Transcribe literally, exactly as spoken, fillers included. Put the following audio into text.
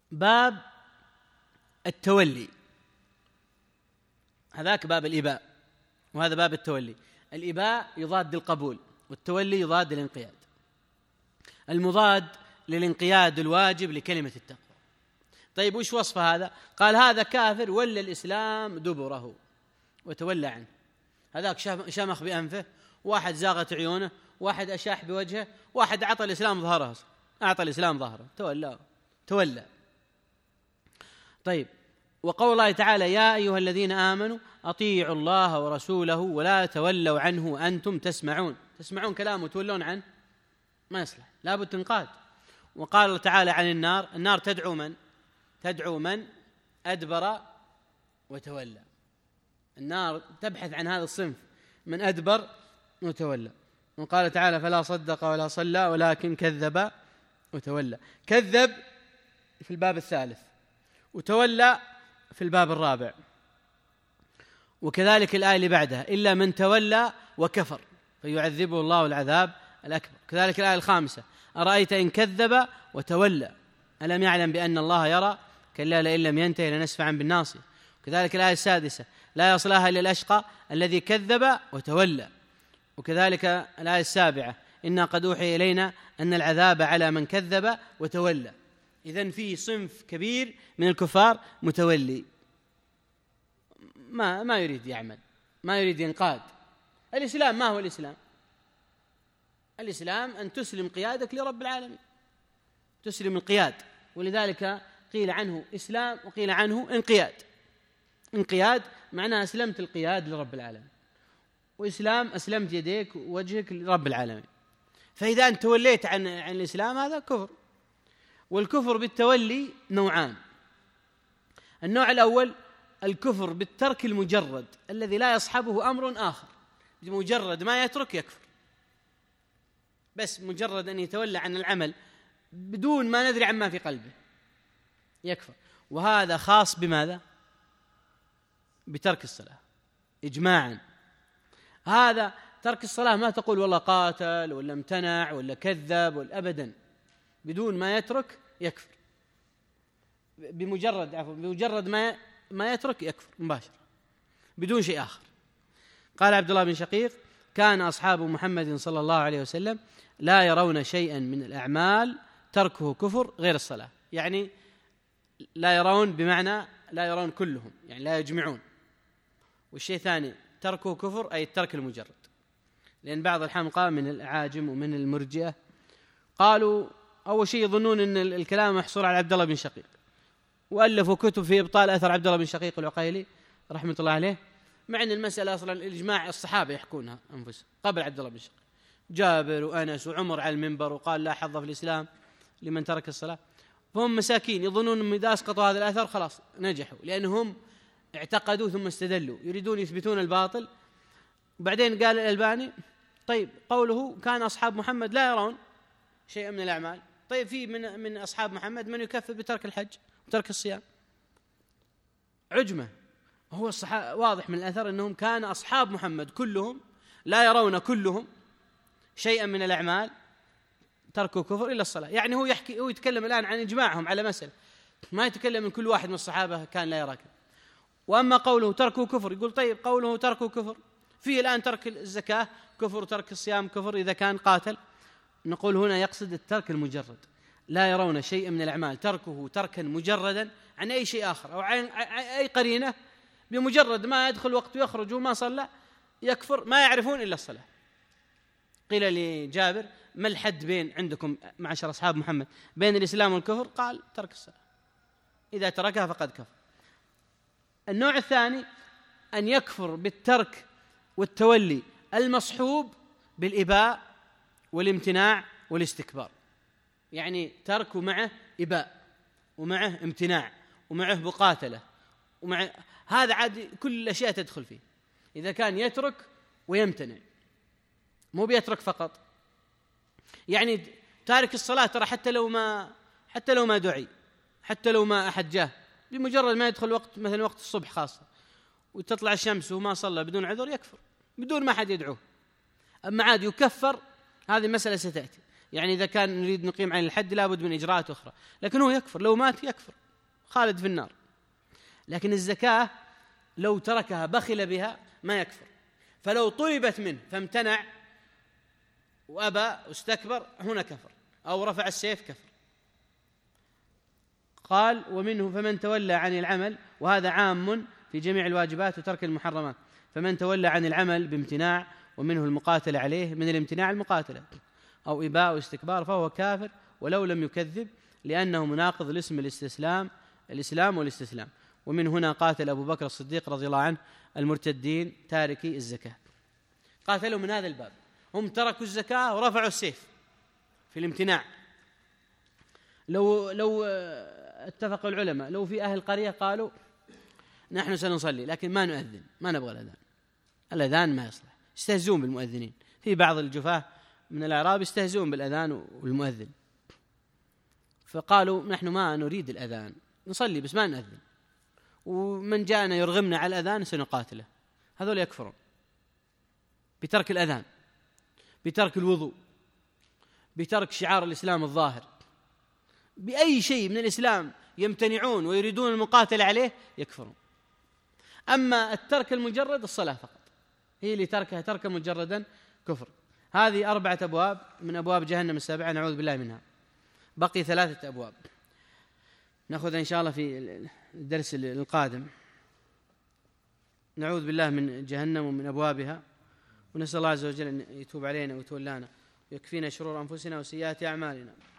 باب التولي، هذاك باب الإباء وهذا باب التولي. الإباء يضاد القبول والتولي يضاد الانقياد. المضاد للانقياد الواجب لكلمة التقوى. طيب وش وصف هذا؟ قال هذا كافر ولى الإسلام دبره وتولى عنه. هذاك شمخ بأنفه، واحد زاغت عيونه، واحد أشاح بوجهه، واحد أعطى الإسلام ظهره، أعطى الإسلام ظهره تولى تولى. طيب وقول الله تعالى يا أيها الذين آمنوا أطيعوا الله ورسوله ولا تولوا عنه وأنتم تسمعون. تسمعون كلامه وتولون عنه ما يصلح، لابد تنقاد. وقال تعالى عن النار، النار تدعو من؟ تدعو من أدبر وتولى. النار تبحث عن هذا الصنف من أدبر وتولى. وقال تعالى فلا صدق ولا صلى ولكن كذب وتولى. كذب في الباب الثالث وتولى في الباب الرابع. وكذلك الآية اللي بعدها إلا من تولى وكفر فيعذبه الله العذاب الأكبر. كذلك الآية الخامسة أرأيت إن كذب وتولى ألم يعلم بأن الله يرى كلا لئن لم ينتهي لنسفعا بالناصية. كذلك الآية السادسة لا يصلها إلا الأشقى الذي كذب وتولى. وكذلك الآية السابعة إنا قد أوحي إلينا أن العذاب على من كذب وتولى. إذن في صنف كبير من الكفار متولي، ما ما يريد يعمل، ما يريد ينقاد. الإسلام ما هو الإسلام؟ الإسلام أن تسلم قيادك لرب العالمين، تسلم القياد. ولذلك قيل عنه إسلام وقيل عنه انقياد. انقياد معناه أسلمت القياد لرب العالمين، وإسلام أسلمت يديك ووجهك لرب العالمين. فإذا أنت توليت عن عن الإسلام هذا كفر. والكفر بالتولي نوعان. النوع الأول الكفر بالترك المجرد الذي لا يصحبه أمر آخر، بمجرد ما يترك يكفر، بس مجرد أن يتولى عن العمل بدون ما ندري عما في قلبه يكفر. وهذا خاص بماذا؟ بترك الصلاة إجماعا. هذا ترك الصلاة ما تقول والله قاتل ولا امتنع ولا كذب ولا أبدا، بدون ما يترك يكفر. بمجرد عفوا بمجرد ما ما يترك يكفر مباشرة بدون شيء آخر. قال عبد الله بن شقيق كان أصحاب محمد صلى الله عليه وسلم لا يرون شيئا من الأعمال تركه كفر غير الصلاة. يعني لا يرون بمعنى لا يرون كلهم، يعني لا يجمعون. والشيء ثاني تركه كفر أي الترك المجرد، لأن بعض الحمقى من الأعاجم ومن المرجئة قالوا أول شيء يظنون أن الكلام محصور على عبد الله بن شقيق، وألفوا كتب في إبطال أثر عبد الله بن شقيق العقيلي رحمة الله عليه، مع أن المسألة أصلا الإجماع الصحابة يحكونها أنفسهم قبل عبد الله بن شقيق، جابر وأنس وعمر على المنبر وقال لا حظ في الإسلام لمن ترك الصلاة. فهم مساكين يظنون أن إذا أسقطوا هذا الأثر خلاص نجحوا، لأنهم اعتقدوا ثم استدلوا، يريدون يثبتون الباطل. بعدين قال الألباني طيب قوله كان أصحاب محمد لا يرون شيئا من الأعمال، طيب في من من أصحاب محمد من يكفر بترك الحج وترك الصيام، عجمة. هو الصحابة واضح من الأثر أنهم كان أصحاب محمد كلهم لا يرون كلهم شيئا من الأعمال تركوا كفر إلا الصلاة. يعني هو يحكي هو يتكلم الآن عن إجماعهم على مسألة، ما يتكلم من كل واحد من الصحابة كان لا يرى كذا. وأما قوله تركوا كفر يقول طيب قوله تركوا كفر فيه الآن ترك الزكاة كفر، ترك الصيام كفر إذا كان قاتل. نقول هنا يقصد الترك المجرد، لا يرون شيئا من الأعمال تركه تركا مجردا عن أي شيء آخر أو عن أي قرينة، بمجرد ما يدخل وقت يخرج وما صلى يكفر، ما يعرفون إلا الصلاة. قيل لجابر ما الحد بين عندكم معشر أصحاب محمد بين الإسلام والكفر؟ قال ترك الصلاة، إذا تركها فقد كفر. النوع الثاني أن يكفر بالترك والتولي المصحوب بالإباء والامتناع والاستكبار، يعني ترك معه إباء ومعه امتناع ومعه مقاتلة ومع هذا عاد كل الأشياء تدخل فيه. إذا كان يترك ويمتنع، مو بيترك فقط، يعني تارك الصلاة ترى حتى لو ما حتى لو ما دعي، حتى لو ما أحد جاه، بمجرد ما يدخل وقت مثلا وقت الصبح خاصة وتطلع الشمس وما صلى بدون عذر يكفر بدون ما أحد يدعوه. أما عاد يكفر هذه مسألة ستأتي، يعني إذا كان نريد نقيم عليه الحد لابد من إجراءات أخرى، لكن هو يكفر، لو مات يكفر خالد في النار. لكن الزكاة لو تركها بخل بها ما يكفر، فلو طلبت منه فامتنع وأبى واستكبر هنا كفر، أو رفع السيف كفر. قال ومنه فمن تولى عن العمل، وهذا عام في جميع الواجبات وترك المحرمات، فمن تولى عن العمل بامتناع، ومنه المقاتلة عليه، من الامتناع المقاتلة أو إباء واستكبار، فهو كافر ولو لم يكذب، لأنه مناقض لاسم الاستسلام الإسلام والاستسلام. ومن هنا قاتل أبو بكر الصديق رضي الله عنه المرتدين تاركي الزكاة، قاتلوا من هذا الباب، هم تركوا الزكاة ورفعوا السيف في الامتناع. لو لو اتفق العلماء، لو في أهل قرية قالوا نحن سنصلي لكن ما نؤذن، ما نبغى الأذان، الأذان ما يصلح، يستهزون بالمؤذنين، في بعض الجفاة من الأعراب يستهزون بالأذان والمؤذن، فقالوا نحن ما نريد الأذان، نصلي بس ما نؤذن، ومن جاءنا يرغمنا على الأذان سنقاتله. هذول يكفرون بترك الأذان، بترك الوضوء، بترك شعار الإسلام الظاهر، بأي شيء من الإسلام يمتنعون ويريدون المقاتلة عليه يكفرون. أما الترك المجرد الصلاة فقط هي اللي تركها تركا مجردا كفر. هذه أربعة أبواب من أبواب جهنم السابعة، نعوذ بالله منها. بقي ثلاثة أبواب نأخذها إن شاء الله في الدرس القادم. نعوذ بالله من جهنم ومن أبوابها، ونسأل الله عز وجل أن يتوب علينا ويتولانا ويكفينا شرور أنفسنا وسيئات أعمالنا.